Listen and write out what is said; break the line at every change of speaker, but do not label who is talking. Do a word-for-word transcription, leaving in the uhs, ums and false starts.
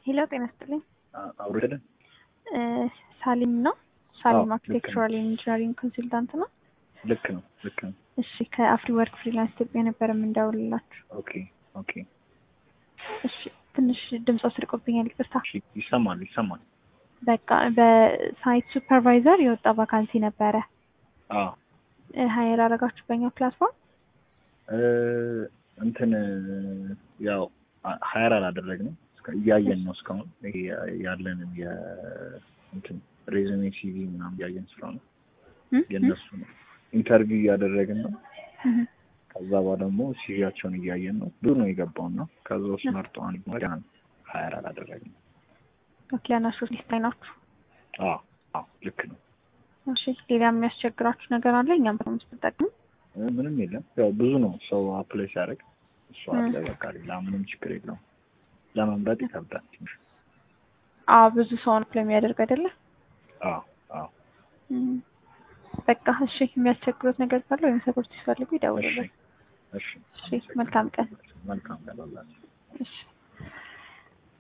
ሄሎ ጤና ይስጥልኝ።
አውርደን
ሳሊም ነው። ሳሊም አርኪቴክቸራል ኢንጂነሪንግ ኮንሰልታንት ነው።
ልክ ነው ልክ ነው።
እሺ ከአፍሪ ወርክ ፍሪላንስ ኢትዮጵያ ነበር የምንደውልላችሁ።
ኦኬ ኦኬ።
እሺ ትንሽ ድምጽ ስርቆብኛል፣ ይቅርታ።
እሺ ይሰማል ይሰማል።
በቃ በሳይት ሱፐርቫይዘር የወጣ ቫካንሲ ነበረ።
አዎ
ሀይር አደረጋችሁ በእኛ ፕላትፎርም?
እንትን ያው ሀይር አላደረግንም፣ እያየን ነው እስካሁን ያለንን የእንትን ሬዝሜ ሲቪ ምናምን እያየን ስለሆነ የእነሱ ነው ኢንተርቪው እያደረግን ነው። ከዛ በኋላ ደግሞ ሲቪያቸውን እያየን ነው። ብዙ ነው የገባውና ከዛ ውስጥ መርጦ አንድ ነው ሀይር አላደረግንም።
ኦኬ አናሹ ሊስት ላይ ናችሁ?
አዎ አዎ ልክ ነው።
እሺ ሌላ የሚያስቸግራችሁ ነገር አለ? እኛም በምትጠቀሙ
ምንም የለም። ያው ብዙ ነው ሰው አፕላይ ሲያደርግ እሱ አለ። በቃ ሌላ ምንም ችግር የለውም። ለመምረጥ ይከብዳል ትንሽ።
አዎ ብዙ ሰው ነው አፕላይ የሚያደርግ አይደለ?
አዎ አዎ።
በቃ እሺ የሚያስቸግሩት ነገር ካለ ወይም ሰፖርት ሲፈልጉ ይደውሉልን።
እሺ
እሺ መልካም ቀን።
መልካም ቀን።
እሺ